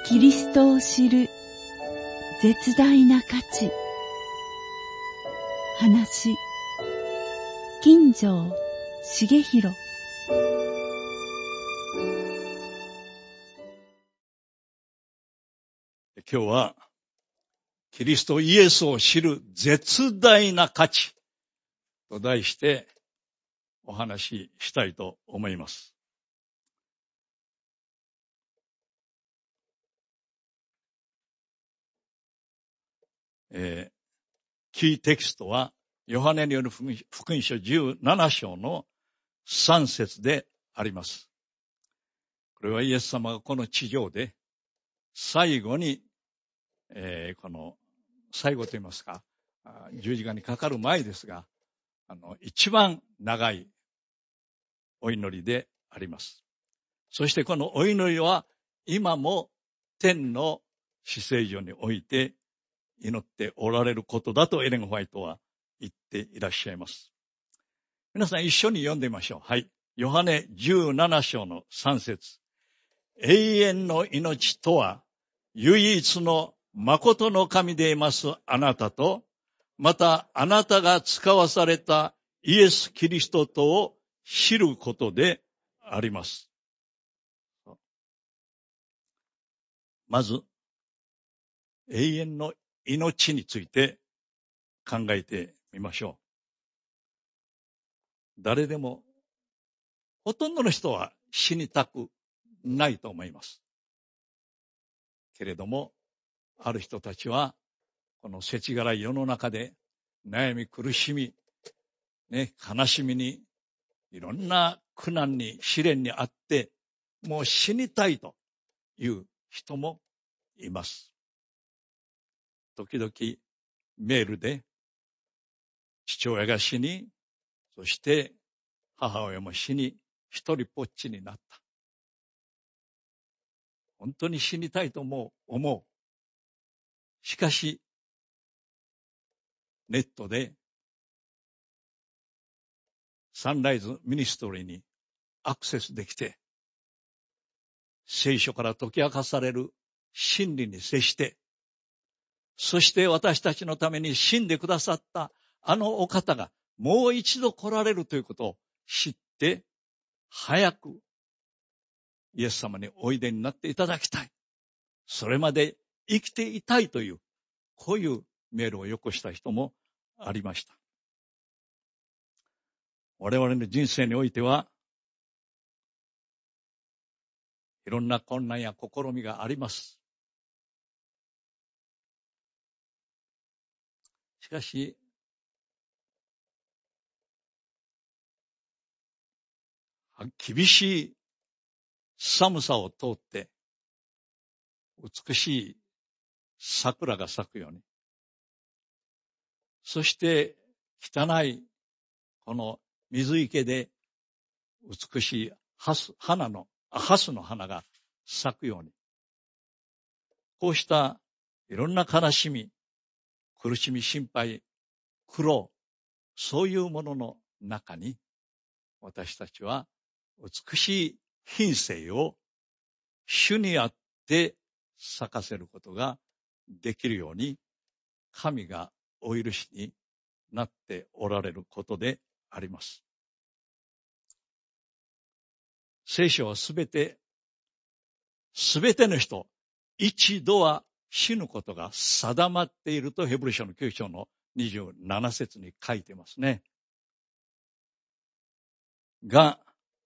キリストを知る絶大な価値。話、金城茂弘。 今日はキリストイエスを知る絶大な価値と題してお話ししたいと思います。キーテキストはヨハネによる福音書17章の3節であります。これはイエス様がこの地上で最後に、この最後と言いますか、十字架にかかる前ですが、一番長いお祈りであります。そしてこのお祈りは今も天の至聖所において祈っておられることだとエレン・ホワイトは言っていらっしゃいます。皆さん一緒に読んでみましょう。はい。ヨハネ17章の3節。永遠の命とは唯一の誠の神でいますあなたと、またあなたが使わされたイエス・キリストとを知ることであります。まず、永遠の命について考えてみましょう。誰でも、ほとんどの人は死にたくないと思います。けれども、ある人たちは、この世知辛い世の中で悩み苦しみ、悲しみに、いろんな苦難に試練にあって、もう死にたいという人もいます。時々メールで父親が死に、そして母親も死に、一人ぽっちになった。本当に死にたいと思う。しかし、ネットでサンライズミニストリーにアクセスできて、聖書から解き明かされる真理に接して、そして私たちのために死んでくださったあのお方がもう一度来られるということを知って、早くイエス様においでになっていただきたい。それまで生きていたいという、こういうメールをよこした人もありました。我々の人生においては、いろんな困難や試みがあります。しかし、厳しい寒さを通って、美しい桜が咲くように、そして汚いこの水池で美しいハスの花が咲くように、こうしたいろんな悲しみ、苦しみ、心配、苦労、そういうものの中に、私たちは美しい品性を主にあって咲かせることができるように、神がお許しになっておられることであります。聖書はすべての人、一度は死ぬことが定まっているとヘブル書の9章の27節に書いてますね。が、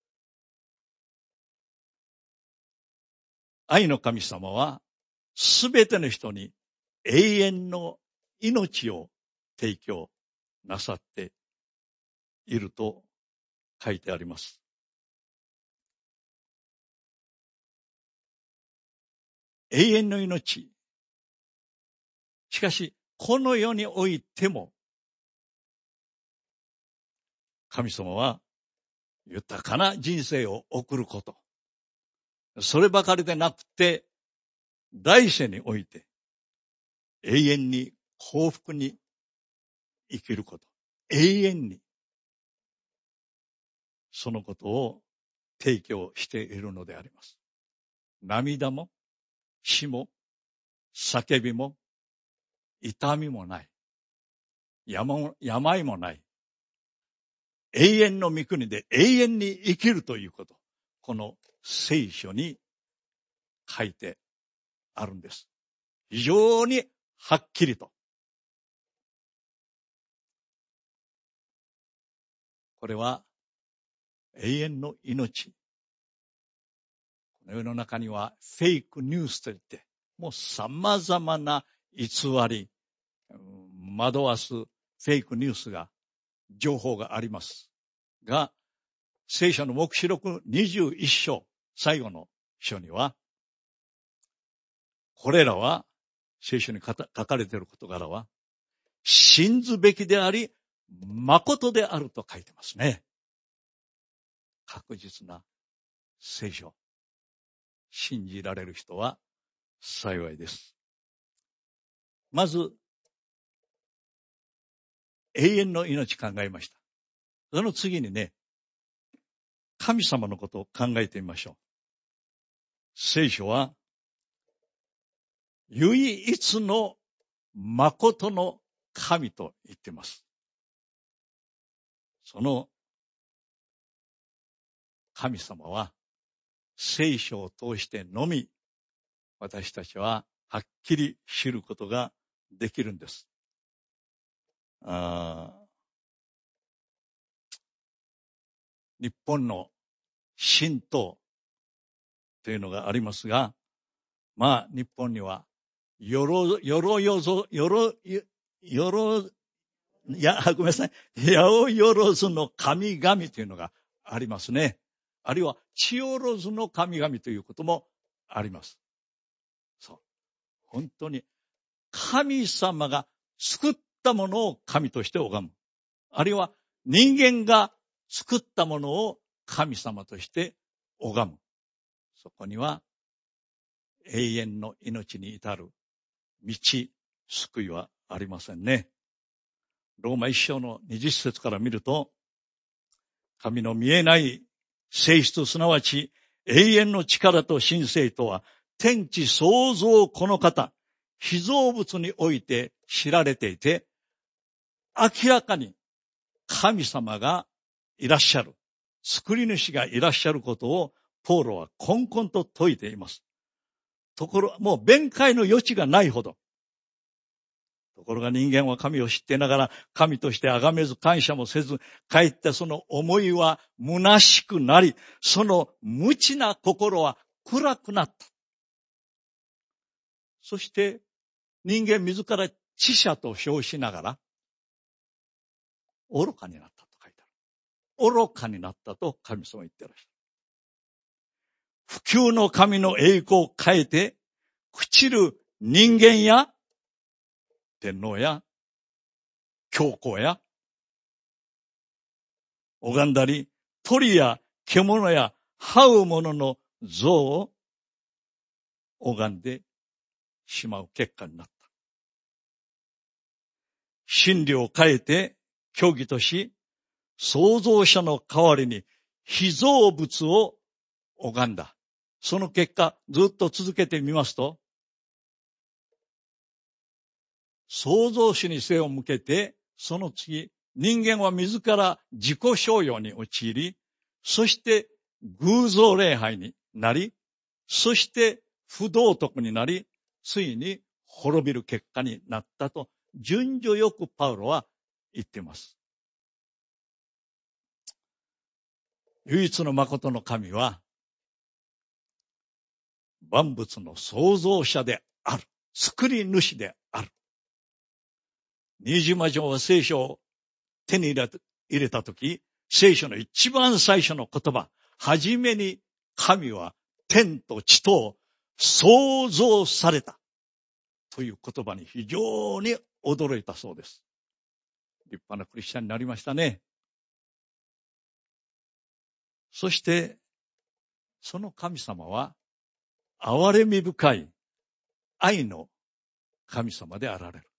愛の神様はすべての人に永遠の命を提供なさっていると書いてあります。永遠の命。しかし、この世においても、神様は豊かな人生を送ること。そればかりでなくて、来世において、永遠に幸福に生きること。永遠に、そのことを提供しているのであります。涙も、 死も、叫びも、痛みもない。病もない。永遠の御国で永遠に生きるということ。この聖書に書いてあるんです。非常にはっきりと。これは永遠の命。この世の中にはフェイクニュースといって、もう様々な偽り、惑わすフェイクニュースが、情報がありますが、聖書の黙示録21章、最後の書には、これらは、聖書に書かれている事柄は、信ずべきであり、誠であると書いてますね。確実な聖書。信じられる人は幸いです。まず、永遠の命考えました。その次にね、神様のことを考えてみましょう。聖書は、唯一の誠の神と言っています。その神様は、聖書を通してのみ、私たちははっきり知ることができるんです。日本の神道というのがありますが、まあ日本には八百万の神々というのがありますね。あるいは千万の神々ということもあります。そう。本当に神様が作ったものを神として拝む。あるいは人間が作ったものを神様として拝む。そこには永遠の命に至る道、救いはありませんね。ローマ1章の20節から見ると、神の見えない性質、すなわち永遠の力と神性とは、天地創造この方、被造物において知られていて、明らかに神様がいらっしゃる、作り主がいらっしゃることをポーロはこんこんと説いています。ところ、もう弁解の余地がないほど。ところが人間は神を知ってながら神として崇めず感謝もせず、かえってその思いは虚しくなり、その無知な心は暗くなった。そして人間自ら知者と称しながら愚かになったと書いてある。愚かになったと神様は言ってらっしゃる。不朽の神の栄光を変えて朽ちる人間や天皇や教皇や拝んだり、鳥や獣や這う者の像を拝んでしまう結果になった。真理を変えて教義とし、創造者の代わりに被造物を拝んだ。その結果、ずっと続けてみますと、創造主に背を向けて、その次、人間は自ら自己商用に陥り、そして偶像礼拝になり、そして不道徳になり、ついに滅びる結果になったと、順序よくパウロは言っています。唯一の誠の神は、万物の創造者である。作り主である。新島城は聖書を手に入れたとき、聖書の一番最初の言葉、はじめに神は天と地と創造されたという言葉に非常に驚いたそうです。立派なクリスチャンになりましたね。そして、その神様は、憐れみ深い愛の神様であられる。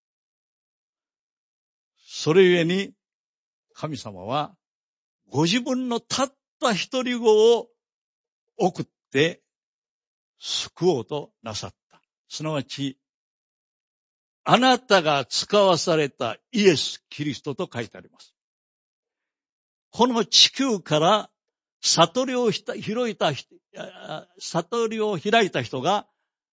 それゆえに、神様は、ご自分のたった一人子を送って、 救おうとなさった。すなわち、あなたが使わされたイエス・キリストと書いてあります。この地球から悟りを開いた人が、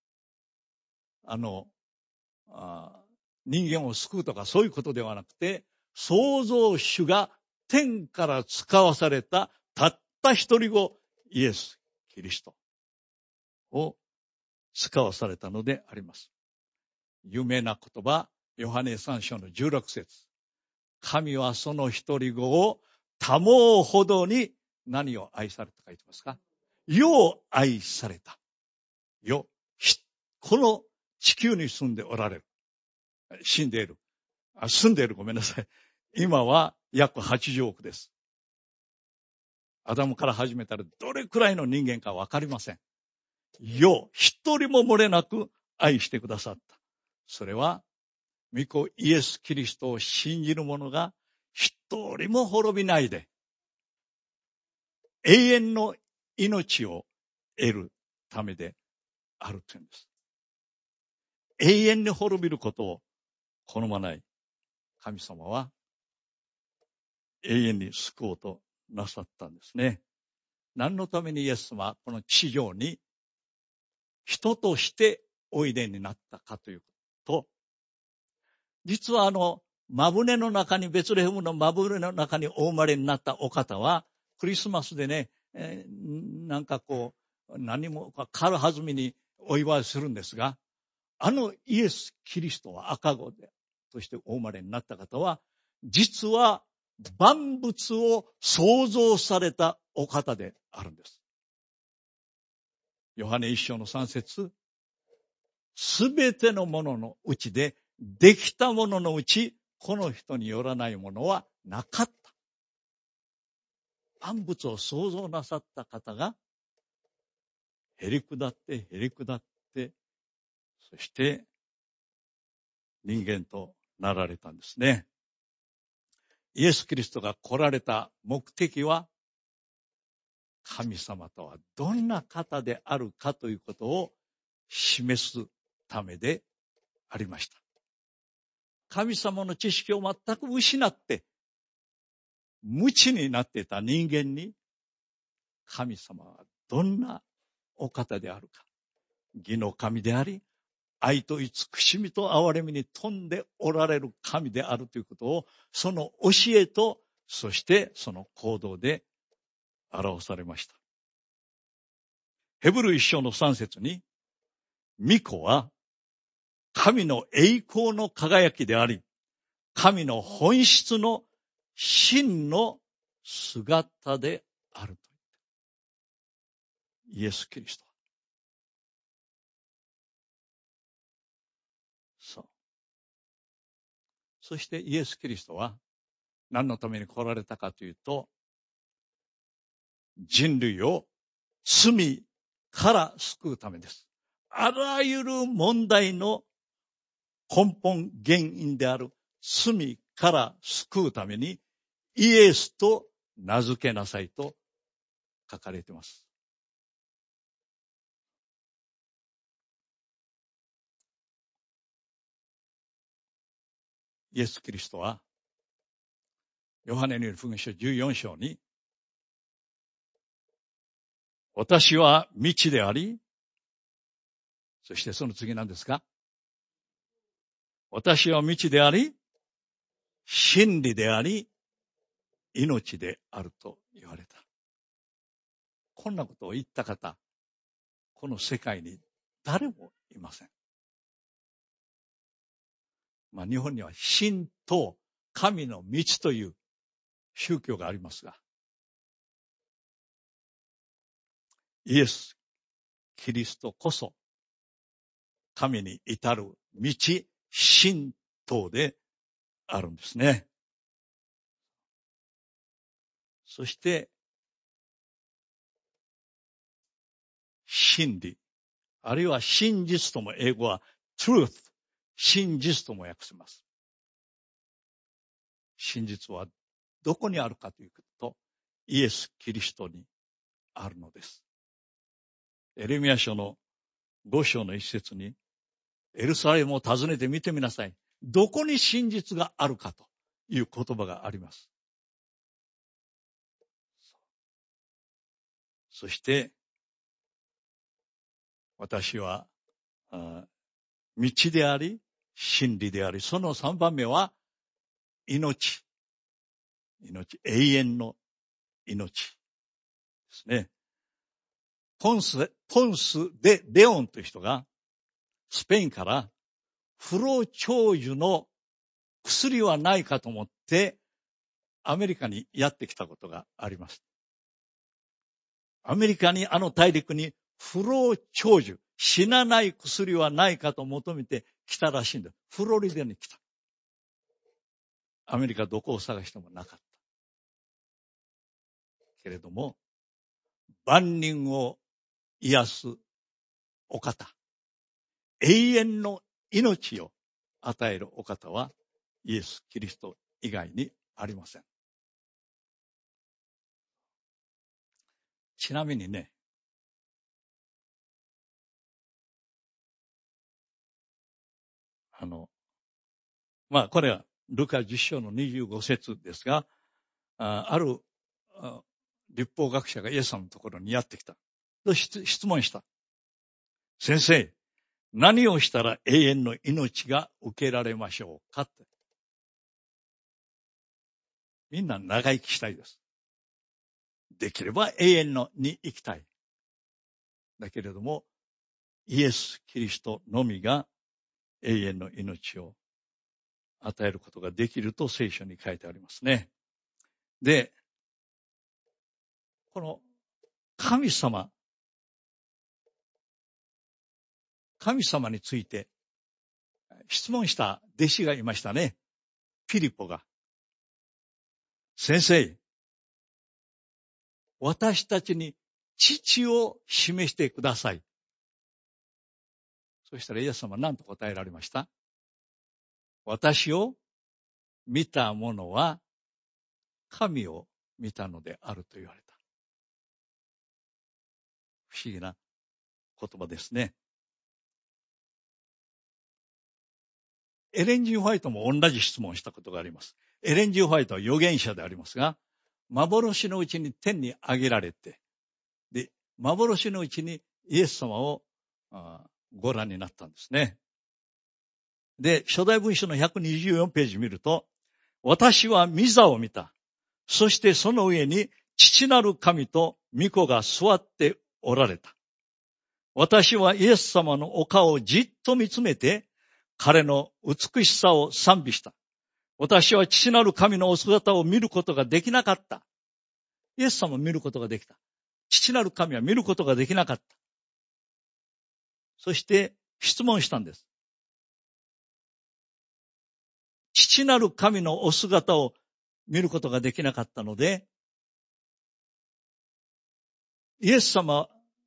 人間を救うとかそういうことではなくて、創造主が天から使わされたたった一人子、イエス・キリストを使わされたのであります。有名な言葉、ヨハネ3章の16節。神はその一人子をたもうほどに何を愛されたと書いてますか？世を愛された。世。この地球に住んでおられる。住んでいる、ごめんなさい。今は約80億です。アダムから始めたらどれくらいの人間かわかりません。世、一人も漏れなく愛してくださった。それは、御子イエス・キリストを信じる者が一人も滅びないで、永遠の命を得るためであるというんです。永遠に滅びることを好まない神様は永遠に救おうとなさったんですね。何のためにイエス様はこの地上に人としておいでになったかというと、実はマブネの中に、ベツレヘムのマブネの中にお生まれになったお方は、クリスマスでね、なんかこう、何も軽はずみにお祝いするんですが、イエス・キリストは赤子としてお生まれになった方は、実は万物を創造されたお方であるんです。ヨハネ1章の3節、すべてのもののうちで、できたもののうち、この人によらないものはなかった。万物を創造なさった方が、へりくだって、そして人間となられたんですね。イエス・キリストが来られた目的は、神様とはどんな方であるかということを示すためでありました。神様の知識を全く失って、無知になっていた人間に、神様はどんなお方であるか。義の神であり、愛と慈しみと憐れみに富んでおられる神であるということを、その教えと、そしてその行動で表されました。ヘブル1章の3節に、御子は神の栄光の輝きであり、神の本質の真の姿であると言って。イエス・キリスト。そう。そしてイエス・キリストは何のために来られたかというと、人類を罪から救うためです。あらゆる問題の根本原因である罪から救うためにイエスと名付けなさいと書かれています。イエス・キリストはヨハネによる福音書14章に、私は道であり、そしてその次なんですか？私は道であり、真理であり、命であると言われた。こんなことを言った方、この世界に誰もいません。日本には神と神の道という宗教がありますが、イエス・キリストこそ神に至る道、神道であるんですね。そして、真理、あるいは真実とも英語は truth、真実とも訳せます。真実はどこにあるかというと、イエス・キリストにあるのです。エレミヤ書の 5章の一節に、エルサレムを訪ねてみてみなさい。どこに真実があるかという言葉があります。そして、私は、道であり、真理であり、その3番目は、命、永遠の命ですね。ポンス・デ・レオンという人が、スペインから不老長寿の薬はないかと思って、アメリカにやってきたことがあります。アメリカに、大陸に不老長寿、死なない薬はないかと求めて来たらしいんです。フロリダに来た。アメリカどこを探してもなかった。けれども、万人を癒すお方、永遠の命を与えるお方はイエス・キリスト以外にありません。ちなみにね、これはルカ10章の25節ですが、ある律法学者がイエス様のところにやってきた。質問した。先生、何をしたら永遠の命が受けられましょうかって。みんな長生きしたいです。できれば永遠に生きたい。だけれども、イエス・キリストのみが永遠の命を与えることができると聖書に書いてありますね。で、この神様について質問した弟子がいましたね。ピリポが。先生、私たちに父を示してください。そしたらイエス様は何と答えられました？私を見た者は神を見たのであると言われた。不思議な言葉ですね。エレン・ジー・ホワイトも同じ質問をしたことがあります。エレン・ジー・ホワイトは預言者でありますが、幻のうちに天に上げられて、で、幻のうちにイエス様をご覧になったんですね。で、初代文書の124ページ見ると、私は御座を見た。そしてその上に父なる神と御子が座っておられた。私はイエス様のお顔をじっと見つめて、彼の美しさを賛美した。私は父なる神のお姿を見ることができなかった。イエス様を見ることができた。父なる神は見ることができなかった。そして質問したんです。父なる神のお姿を見ることができなかったので、イエス様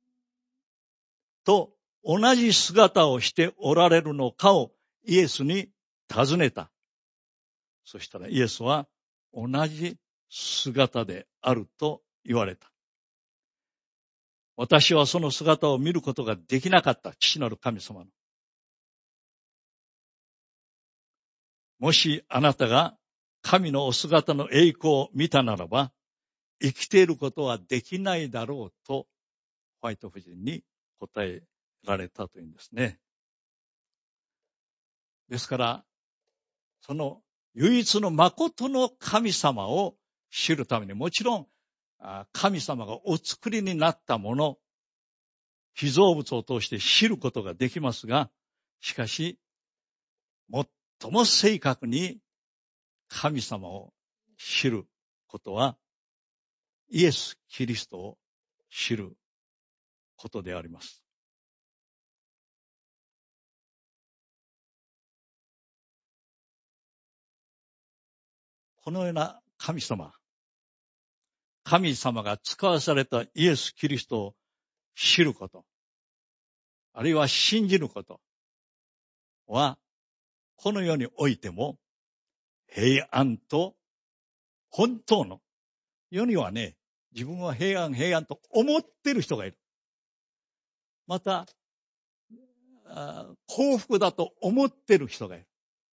と同じ姿をしておられるのかをイエスに尋ねた。そしたらイエスは同じ姿であると言われた。私はその姿を見ることができなかった。父なる神様の。もしあなたが神のお姿の栄光を見たならば、生きていることはできないだろうと、ホワイト夫人に答えられたというんですね。ですから、その唯一の誠の神様を知るために、もちろん神様がお作りになったもの、被造物を通して知ることができますが、しかし、最も正確に神様を知ることは、イエス・キリストを知ることであります。このような神様が使わされたイエス・キリストを知ること、あるいは信じることは、この世においても平安と本当の、世にはね、自分は平安と思っている人がいる。また、 幸福だと思っている人がいる。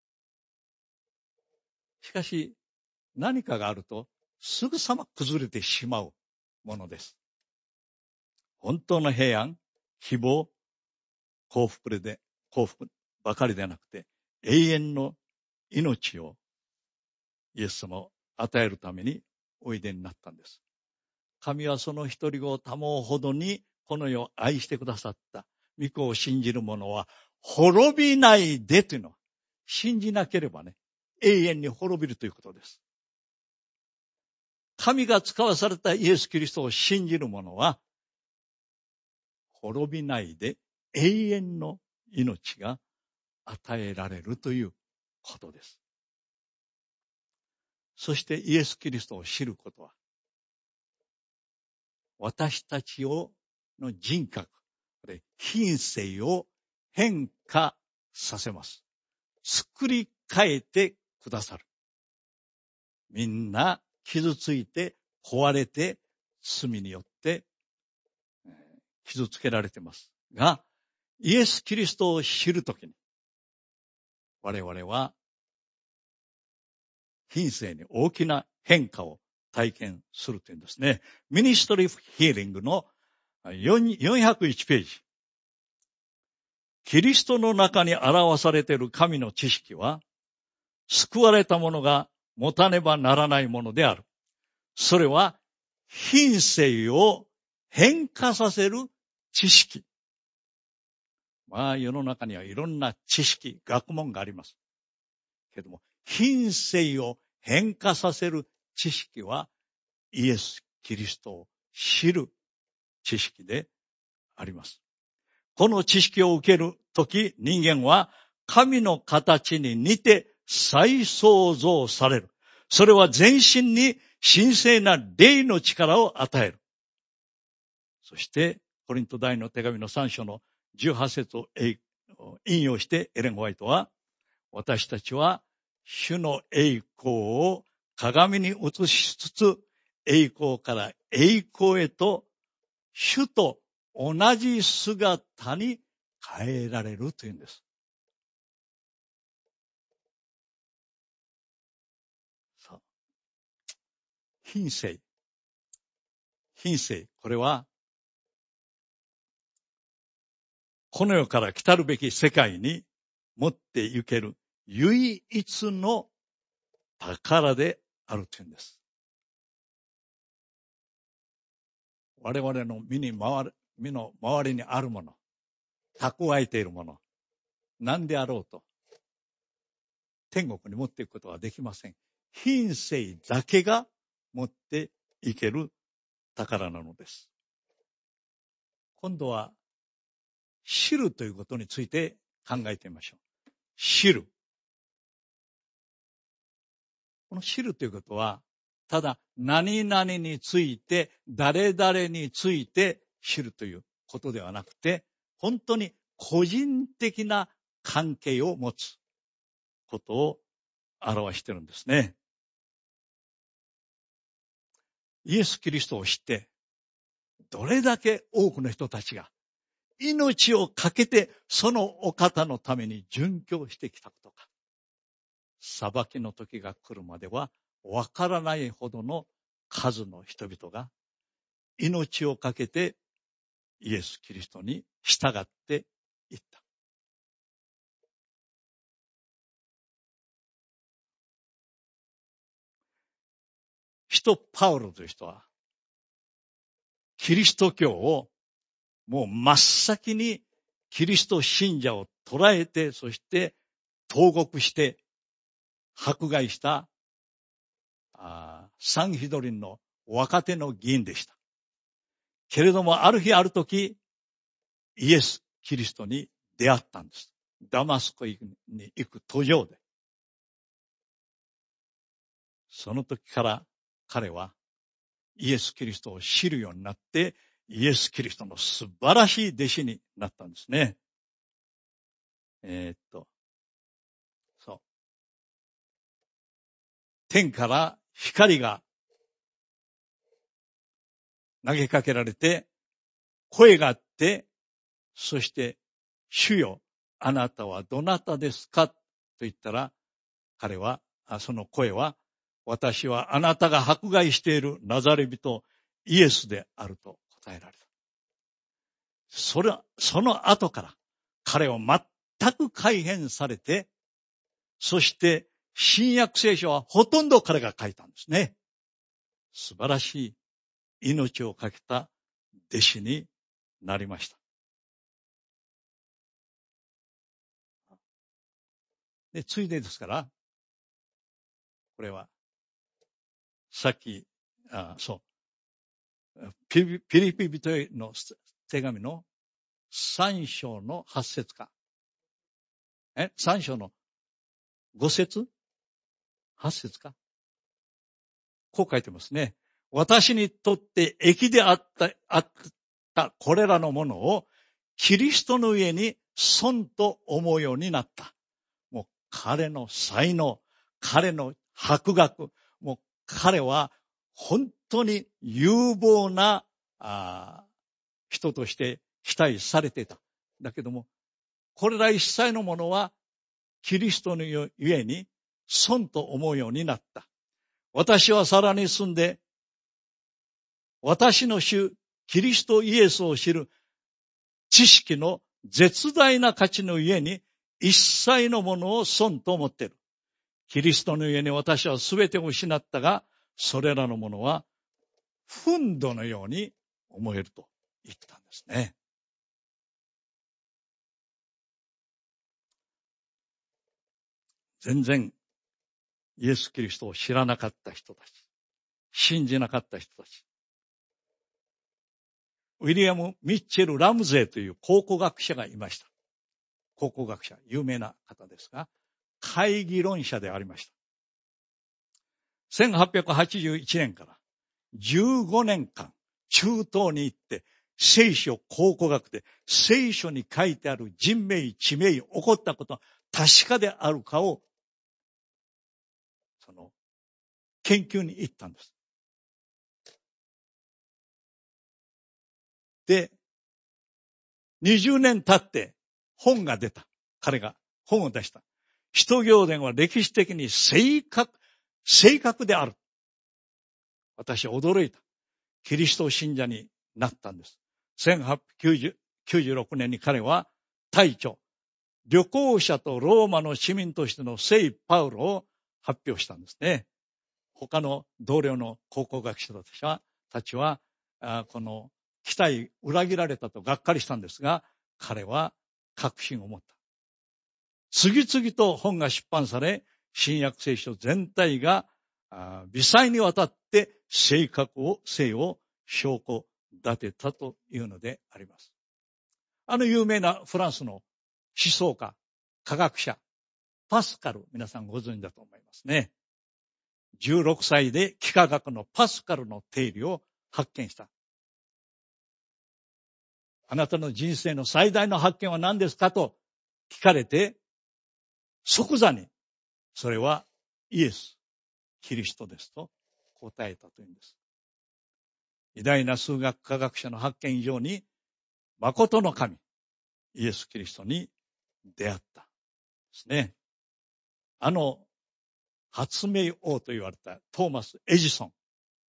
しかし、何かがあると、すぐさま崩れてしまうものです。本当の平安、希望、幸福ばかりでなくて、永遠の命をイエス様を与えるためにおいでになったんです。神はその一人子を賜うほどにこの世を愛してくださった。御子を信じる者は滅びないでというのは、信じなければね、永遠に滅びるということです。神が使わされたイエス・キリストを信じる者は、滅びないで永遠の命が与えられるということです。そしてイエス・キリストを知ることは、私たちの人格、品性を変化させます。作り変えてくださる。みんな傷ついて壊れて罪によって傷つけられていますが、イエス・キリストを知るときに我々は品性に大きな変化を体験するというんですね。ミニストリー・ヒーリングの401ページ。キリストの中に表されている神の知識は、救われた者が持たねばならないものである。それは品性を変化させる知識。世の中にはいろんな知識、学問があります。けども、品性を変化させる知識はイエス・キリストを知る知識であります。この知識を受けるとき、人間は神の形に似て再創造される。それは全身に神聖な霊の力を与える。そして、コリント第2の手紙の3章の18節を引用してエレン・ホワイトは、私たちは主の栄光を鏡に映しつつ、栄光から栄光へと主と同じ姿に変えられるというんです。さあ、品性、これはこの世から来たるべき世界に持って行ける唯一の宝であるというんです。我々の身の周りにあるもの、蓄えているもの、何であろうと、天国に持っていくことはできません。品性だけが持っていける宝なのです。今度は、知るということについて考えてみましょう。知る。この知るということは、ただ何々について、誰々について知るということではなくて、本当に個人的な関係を持つことを表しているんですね。イエス・キリストを知って、どれだけ多くの人たちが命を懸けてそのお方のために殉教してきたことか。裁きの時が来るまではわからないほどの数の人々が命を懸けてイエス・キリストに従っていった。使徒パウロという人はキリスト教をもう真っ先にキリスト信者を捉えて、そして投獄して迫害したサンヒドリンの若手の議員でした。けれどもある日ある時、イエス・キリストに出会ったんです。ダマスコに行く途上で。その時から彼はイエス・キリストを知るようになって、イエス・キリストの素晴らしい弟子になったんですね。そう。天から光が投げかけられて、声があって、そして主よ、あなたはどなたですかと言ったら、その声は、私はあなたが迫害しているナザレ人イエスであると答えられた。その後から彼は全く改変されて、そして新約聖書はほとんど彼が書いたんですね。素晴らしい命を懸けた弟子になりました。で、ついでですから、これは、さっき、ピリピ人への手紙の3章の8節か。3章の5節 ?8 節か。こう書いてますね。私にとって益であったこれらのものをキリストの上に損と思うようになった。もう彼の才能、彼の博学、もう彼は本当に有望な人として期待されていた。だけども、これら一切のものはキリストの上に損と思うようになった。私はさらに進んで、私の主、キリストイエスを知る知識の絶大な価値のゆえに、一切のものを損と思っている。キリストのゆえに私はすべてを失ったが、それらのものは、憤怒のように思えると言ったんですね。全然、イエス・キリストを知らなかった人たち、信じなかった人たち。ウィリアム・ミッチェル・ラムゼーという考古学者がいました。考古学者、有名な方ですが、懐疑論者でありました。1881年から15年間、中東に行って、聖書考古学で聖書に書いてある人名、地名、起こったことは確かであるかを、研究に行ったんです。で、20年経って本が出た。彼が本を出した。使徒行伝は歴史的に正確である。私は驚いた。キリスト信者になったんです。1896年に彼は大著、旅行者とローマの市民としての聖パウロを発表したんですね。他の同僚の考古学者たちは、この期待裏切られたとがっかりしたんですが、彼は確信を持った。次々と本が出版され、新約聖書全体が微細にわたって性を証拠立てたというのであります。有名なフランスの思想家、科学者、パスカル、皆さんご存知だと思いますね。16歳で幾何学のパスカルの定理を発見した。あなたの人生の最大の発見は何ですかと聞かれて、即座に、それはイエス、キリストですと答えたというんです。偉大な数学科学者の発見以上に、誠の神、イエス・キリストに出会ったですね。発明王と言われたトーマス・エジソン。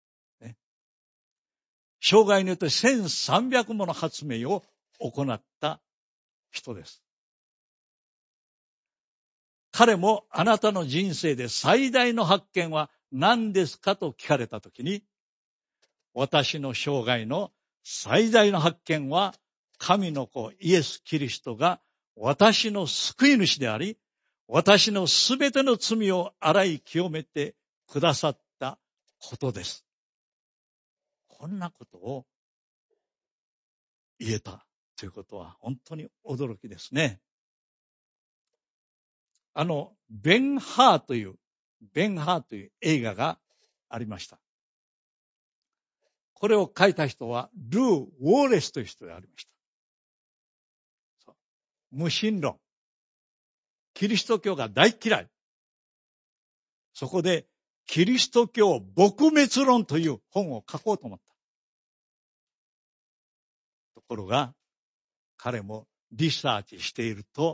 生涯によって1300もの発明を行った人です。彼もあなたの人生で最大の発見は何ですかと聞かれたときに、私の生涯の最大の発見は神の子イエス・キリストが私の救い主であり、私のすべての罪を洗い清めてくださったことです。こんなことを言えたということは本当に驚きですね。ベンハーという映画がありました。これを書いた人はルー・ウォーレスという人でありました。無神論。キリスト教が大嫌い。そこでキリスト教撲滅論という本を書こうと思った。ところが彼もリサーチしていると、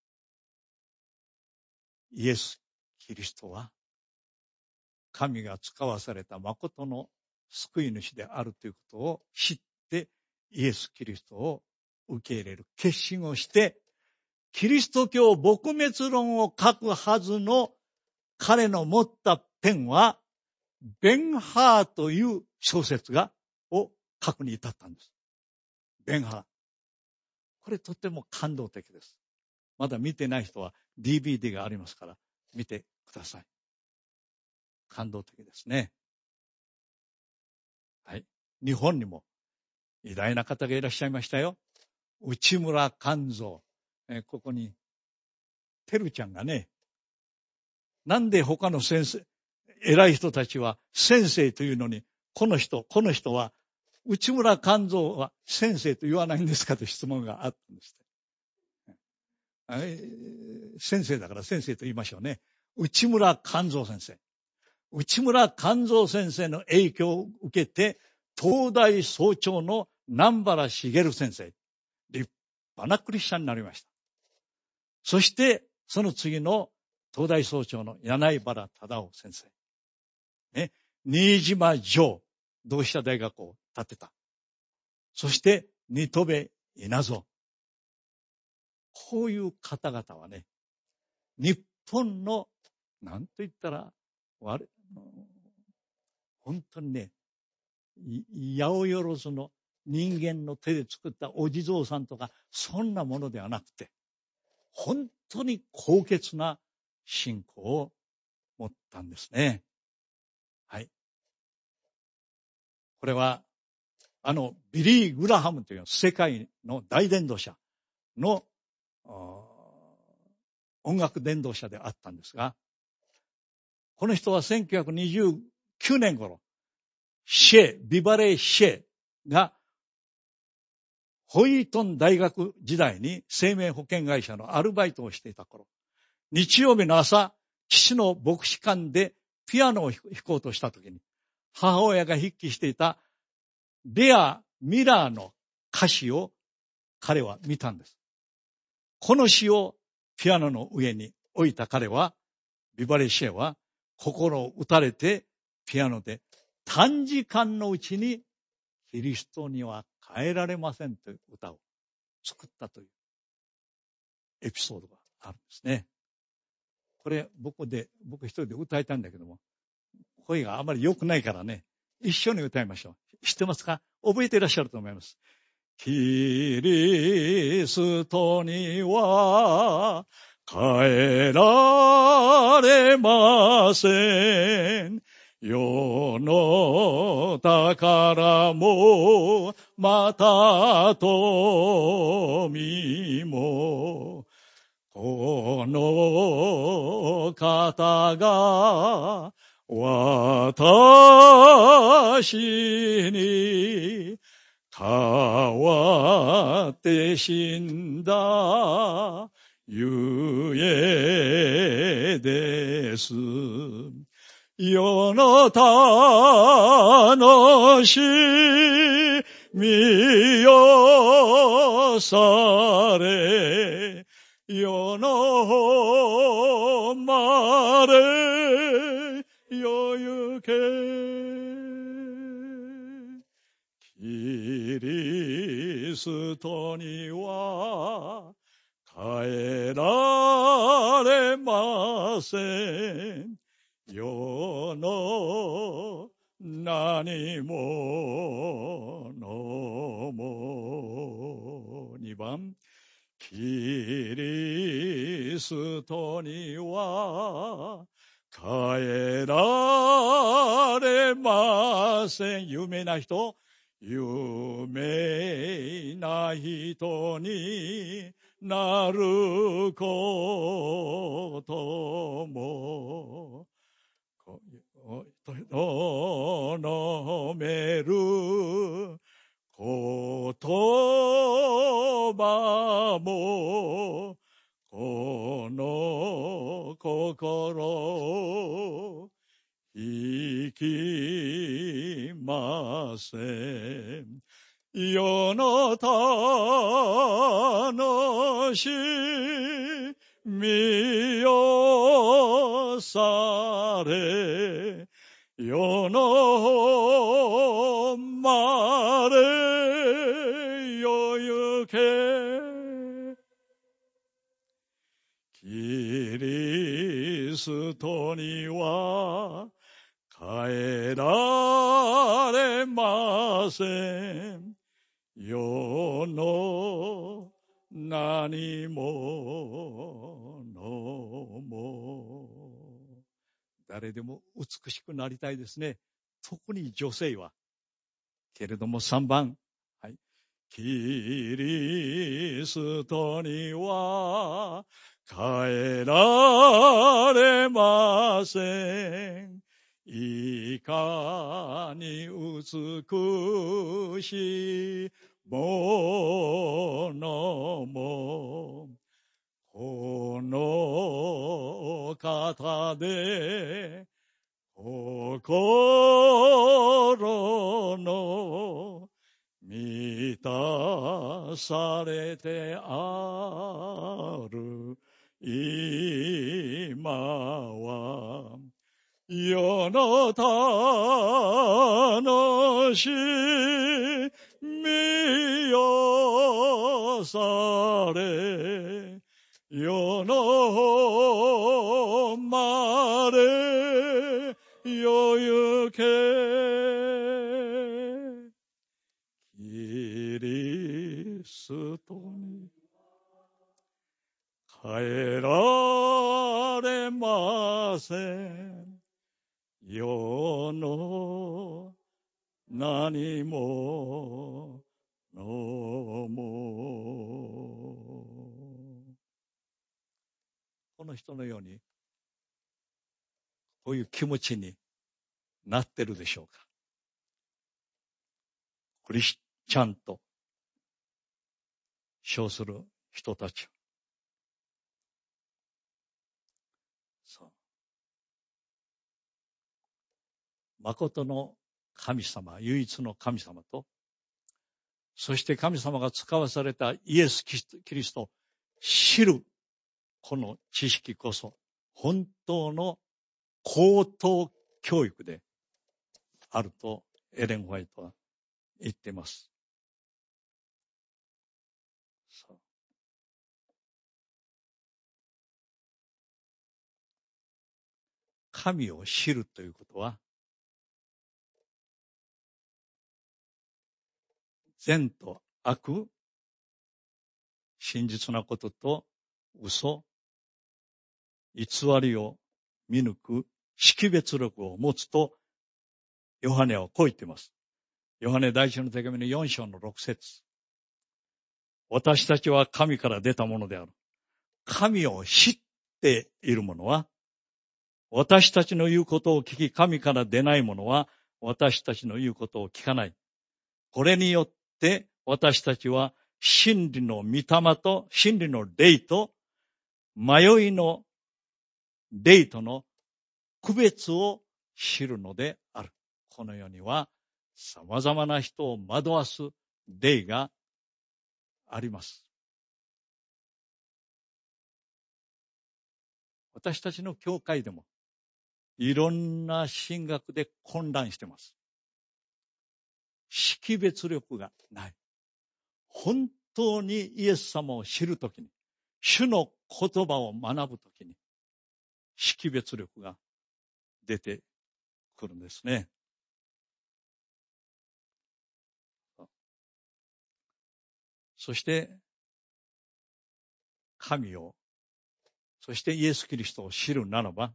イエス・キリストは神が使わされた誠の救い主であるということを知って、イエス・キリストを受け入れる決心をして、キリスト教撲滅論を書くはずの彼の持ったペンは、ベンハーという小説を書くに至ったんです。ベンハー。これとても感動的です。まだ見てない人は DVD がありますから見てください。感動的ですね。はい。日本にも偉大な方がいらっしゃいましたよ。内村勘三。ここに、てるちゃんがね、なんで他の先生、偉い人たちは先生というのに、この人は、内村勘三は先生と言わないんですかと質問があったんです。先生だから先生と言いましょうね。内村勘三先生。内村勘三先生の影響を受けて、東大総長の南原茂先生。立派なクリスチャンになりました。そして、その次の東大総長の柳原忠夫先生。新島城同志社大学を建てた。そして、新渡戸稲造。こういう方々はね、日本の、なんと言ったら、本当にね、八百万の人間の手で作ったお地蔵さんとか、そんなものではなくて、本当に高潔な信仰を持ったんですね。はい。これは、ビリー・グラハムという世界の大伝道者の音楽伝道者であったんですが、この人は1929年頃、ビバレー・シェがホイートン大学時代に生命保険会社のアルバイトをしていた頃、日曜日の朝、岸の牧師館でピアノを弾こうとしたときに、母親が筆記していたレア・ミラーの歌詞を彼は見たんです。この詩をピアノの上に置いた彼は、ビバレーシェは心を打たれてピアノで短時間のうちにキリストには変えられませんという歌を作ったというエピソードがあるんですね。これ僕一人で歌いたいんだけども、声があまり良くないからね、一緒に歌いましょう。知ってますか？覚えていらっしゃると思います。キリストには変えられません。世の宝もまた富も、この方が私に代わって死んだゆえです。世の楽しみよされ、世のまれよゆけ。キリストには変えられません。世の何ものも。2番、キリストには変えられません。有名な人、有名な人になることも、のめる言葉も、この心を引きません。 世の楽しみよされ、世のまれよ行け、キリストには変えられません。世の何ものも。誰でも美しくなりたいですね。特に女性は。けれども3番。はい。キリストには変えられません。いかに美しいものも、この方で心の満たされてある今は、世の楽しみよされ、世のまれよ行け、キリストに変えられません。世の何ものも。この人のようにこういう気持ちになってるでしょうか。クリスチャンと称する人たち。そう。誠の神様、唯一の神様と、そして神様が使わされたイエス・キリストを知るこの知識こそ本当の高等教育であるとエレン・ホワイトは言っています。神を知るということは、善と悪、真実なことと嘘、偽りを見抜く識別力を持つと、ヨハネはこう言っています。ヨハネ第一の手紙の4章の6節。私たちは神から出たものである。神を知っている者は、私たちの言うことを聞き、神から出ない者は、私たちの言うことを聞かない。これによって私たちは真理の御霊と真理の霊と迷いの霊との区別を知るのである。この世には様々な人を惑わす霊があります。私たちの教会でもいろんな神学で混乱しています。識別力がない。本当にイエス様を知るときに、主の言葉を学ぶときに、識別力が出てくるんですね。そして、神を、そしてイエス・キリストを知るならば、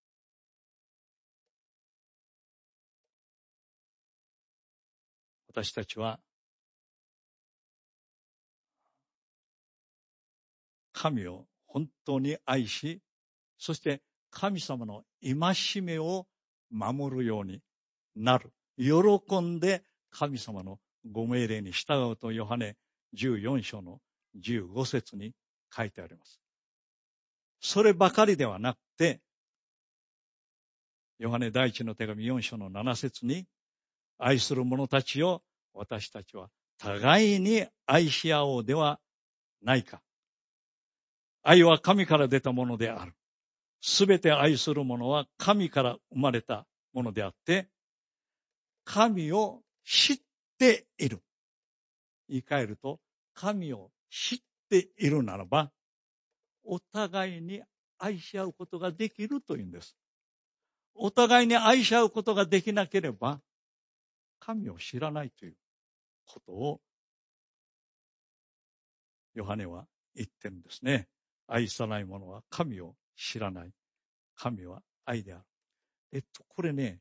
私たちは、神を本当に愛し、そして神様の戒めを守るようになる。喜んで神様のご命令に従うとヨハネ14章の15節に書いてあります。そればかりではなくて、ヨハネ第一の手紙4章の7節に、愛する者たちを私たちは互いに愛し合おうではないか。愛は神から出たものである。すべて愛する者は神から生まれたものであって、神を知っている。言い換えると、神を知っているならば、お互いに愛し合うことができるというんです。お互いに愛し合うことができなければ、神を知らないということを、ヨハネは言ってるんですね。愛さない者は神を知らない。神は愛である。これね、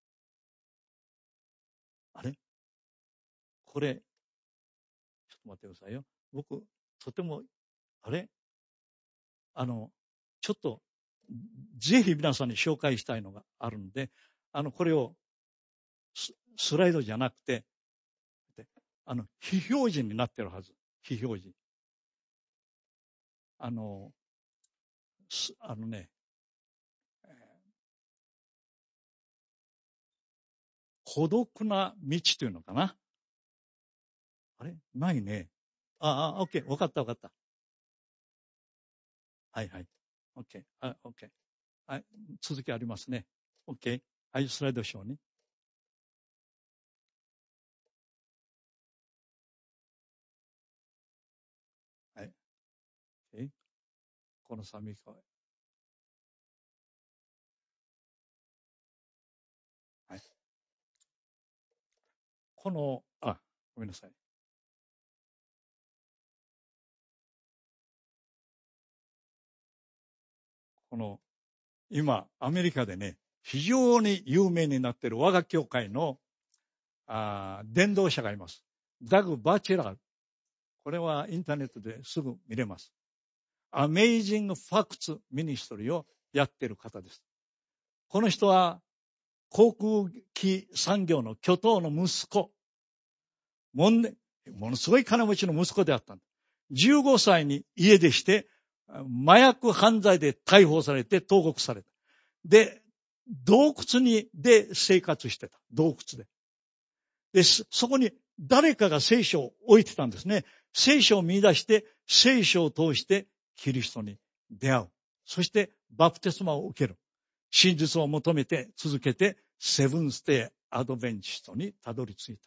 これ、ちょっと待ってくださいよ。僕、とても、ちょっと、ぜひ皆さんに紹介したいのがあるので、これをスライドじゃなくて、非表示になってるはず。非表示。孤独な道というのかな。ないね。オッケー。わかった。はい。オッケー。オッケー。はい。続きありますね。オッケー。はい、スライドショーに。はい。この紙か。はい。ごめんなさい。今、アメリカでね、非常に有名になっている我が教会の伝道者がいます。ダグ・バチェラー。これはインターネットですぐ見れます。アメイジング・ファクツ・ミニストリーをやっている方です。この人は航空機産業の巨頭の息子。ものすごい金持ちの息子であったんです。15歳に家出して、麻薬犯罪で逮捕されて投獄された。で、洞窟で生活してた。洞窟で。で、そこに誰かが聖書を置いてたんですね。聖書を見出して、聖書を通してキリストに出会う。そしてバプテスマを受ける。真実を求めて続けて、セブンステイアドベンチストにたどり着いた。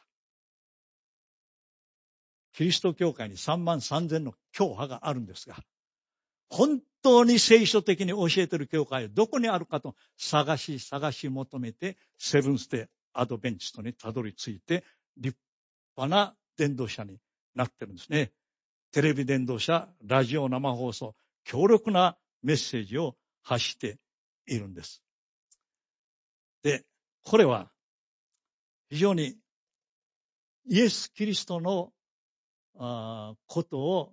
キリスト教会に33,000の教派があるんですが、本当に聖書的に教えている教会はどこにあるかと探し求めて、セブンステイアドベンチストにたどり着いて、立派な伝道者になってるんですね。テレビ伝道者、ラジオ生放送、強力なメッセージを発しているんです。で、これは非常にイエス・キリストのことを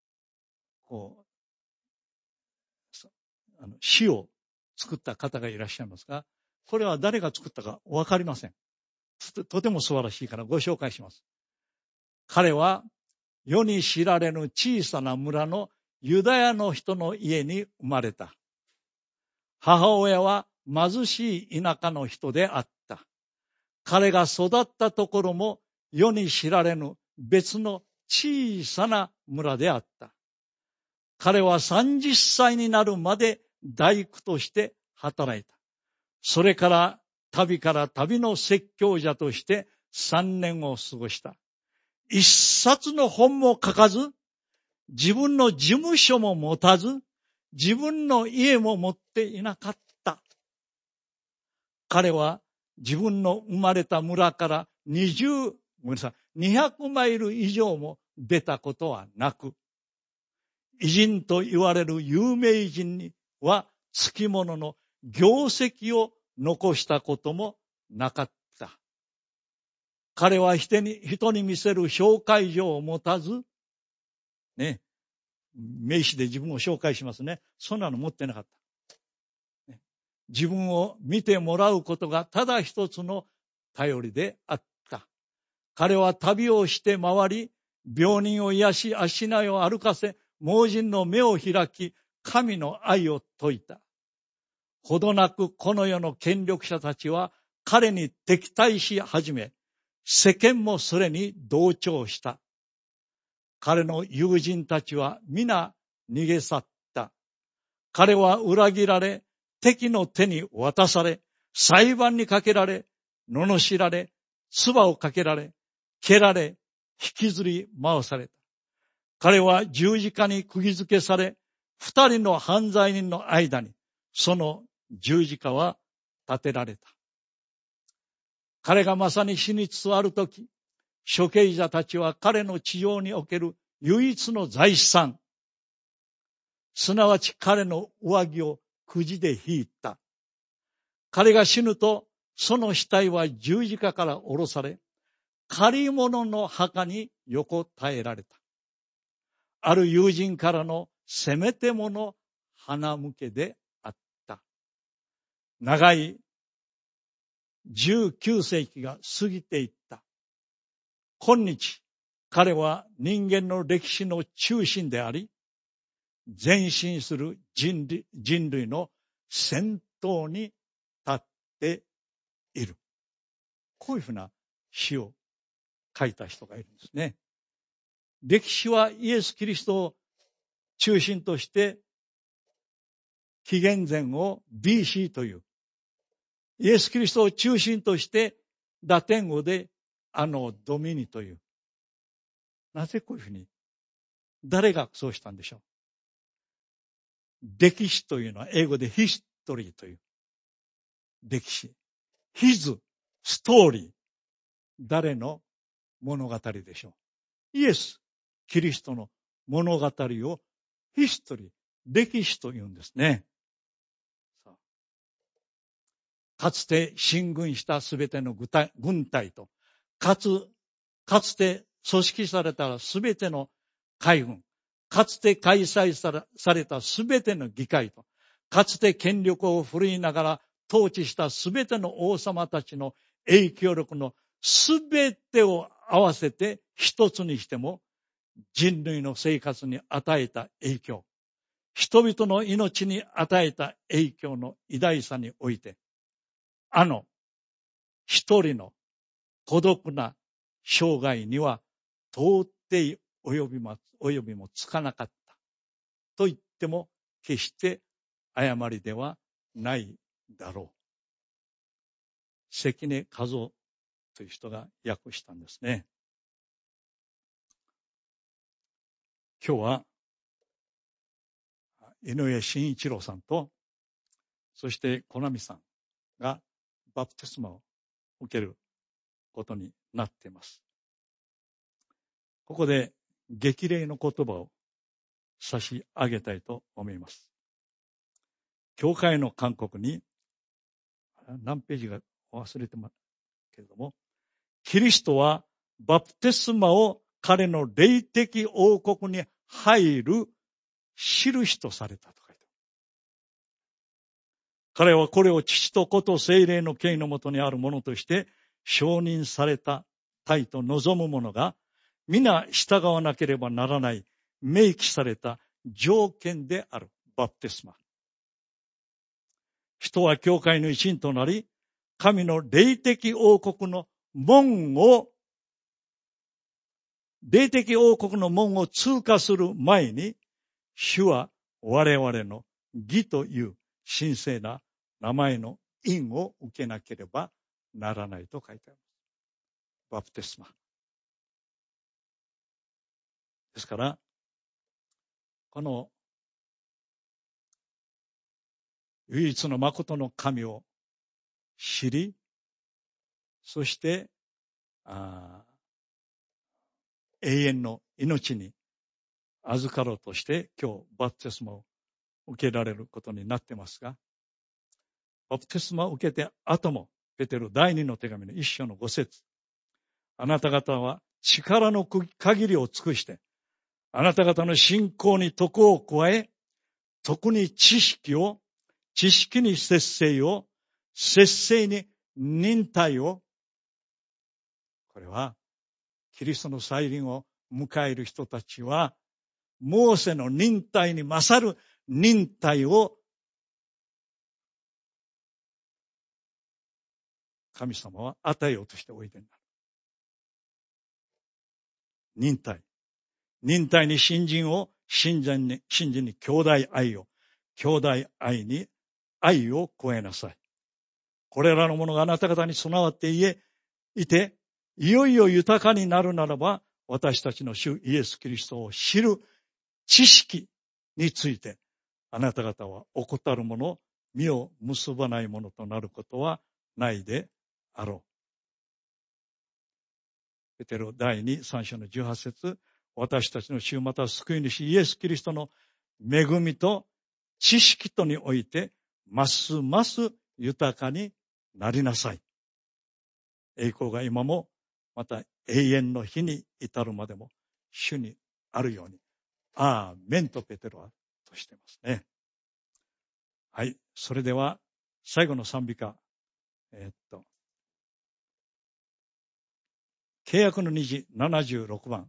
詩を作った方がいらっしゃいますが、これは誰が作ったかわかりません。とても素晴らしいからご紹介します。彼は世に知られぬ小さな村のユダヤの人の家に生まれた。母親は貧しい田舎の人であった。彼が育ったところも世に知られぬ別の小さな村であった。彼は30歳になるまで大工として働いた。それから旅の説教者として3年を過ごした。一冊の本も書かず、自分の事務所も持たず、自分の家も持っていなかった。彼は自分の生まれた村から200マイル以上も出たことはなく、偉人と言われる有名人にはつきものの業績を残したこともなかった。彼は人に見せる紹介状を持たず、ね、名刺で自分を紹介しますね。そんなの持ってなかった。自分を見てもらうことがただ一つの頼りであった。彼は旅をして回り、病人を癒し、足苗を歩かせ、盲人の目を開き、神の愛を説いた。ほどなくこの世の権力者たちは彼に敵対し始め、 世間もそれに同調した。彼の友人たちは皆逃げ去った。彼は裏切られ、敵の手に渡され、裁判にかけられ、罵られ、唾をかけられ、蹴られ、引きずり回された。彼は十字架に釘付けされ、二人の犯罪人の間に、その十字架は立てられた。彼がまさに死につつあるとき、処刑者たちは彼の地上における唯一の財産、すなわち彼の上着をくじで引いた。彼が死ぬと、その死体は十字架から下ろされ、借り物の墓に横たえられた。ある友人からのせめてもの鼻向けであった。長い19世紀が過ぎていった。今日、彼は人間の歴史の中心であり、前進する人類の先頭に立っている。こういうふうな詩を書いた人がいるんですね。歴史はイエス・キリストを中心として、紀元前を BC という、イエス・キリストを中心として、ラテン語でドミニという。なぜこういうふうに、誰がそうしたんでしょう。歴史というのは英語でヒストリーという。歴史。His story。誰の物語でしょう。イエス・キリストの物語をヒストリー、歴史というんですね。かつて進軍したすべての軍隊と、かつて組織されたすべての海軍、かつて開催されたすべての議会と、かつて権力を振るいながら統治したすべての王様たちの影響力のすべてを合わせて一つにしても、人類の生活に与えた影響、人々の命に与えた影響の偉大さにおいて、一人の孤独な生涯には到底及びもつかなかったと言っても決して誤りではないだろう。関根和夫という人が訳したんですね。今日は井上慎一郎さんと、そして小波さんがバプテスマを受けることになっています。ここで激励の言葉を差し上げたいと思います。教会の勧告に何ページが忘れてますけれども、キリストはバプテスマを彼の霊的王国に入る印とされたと書いてある。彼はこれを父と子と聖霊の権威のもとにあるものとして承認されたたいと望む者が皆従わなければならない明記された条件であるバプテスマ。人は教会の一員となり、神の霊的王国の門を通過する前に、主は我々の義という神聖な名前の印を受けなければならないと書いてあります。バプテスマ。ですから、この唯一の誠の神を知り、そして永遠の命に預かろうとして今日バプテスマを受けられることになっていますが、バプテスマを受けて後もペテロ第2の手紙の1章の5節、あなた方は力の限りを尽くして、あなた方の信仰に徳を加え、徳に知識に節制を、節制に忍耐を、これはキリストの再臨を迎える人たちは、モーセの忍耐に勝る忍耐を神様は与えようとしておいでになる。 忍耐。忍耐に信心を、信心に兄弟愛を、兄弟愛に愛を加えなさい。これらのものがあなた方に備わっていて、いよいよ豊かになるならば、私たちの主イエス・キリストを知る知識について、あなた方は怠るもの、実を結ばないものとなることはないであろう。ペテロ第2、3章の18節、私たちの主また救い主イエス・キリストの恵みと知識とにおいて、ますます豊かになりなさい。栄光が今も、また永遠の日に至るまでも、主にあるように。アーメンとペテロはとしていますね。はい。それでは、最後の賛美歌。契約の虹76番。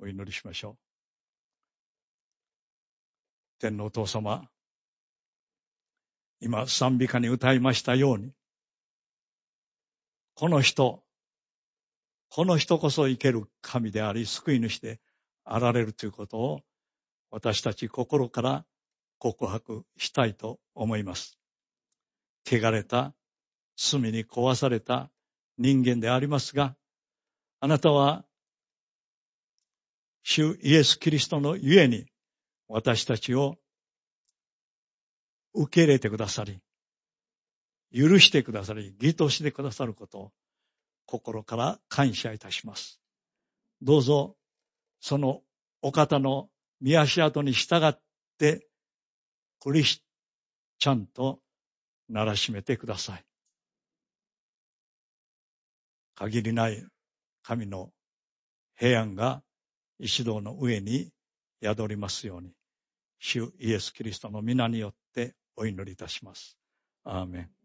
お祈りしましょう。天のお父様、今賛美歌に歌いましたように、この人こそ生ける神であり救い主であられるということを私たち心から告白したいと思います。汚れた罪に壊された人間でありますが、あなたは主イエス・キリストのゆえに私たちを受け入れてくださり、許してくださり、義としてくださることを心から感謝いたします。どうぞそのお方の御足跡に従ってクリスチャンとならしめてください。限りない神の平安が一同の上に宿りますように、主イエス・キリストの皆によってお祈りいたします。アーメン。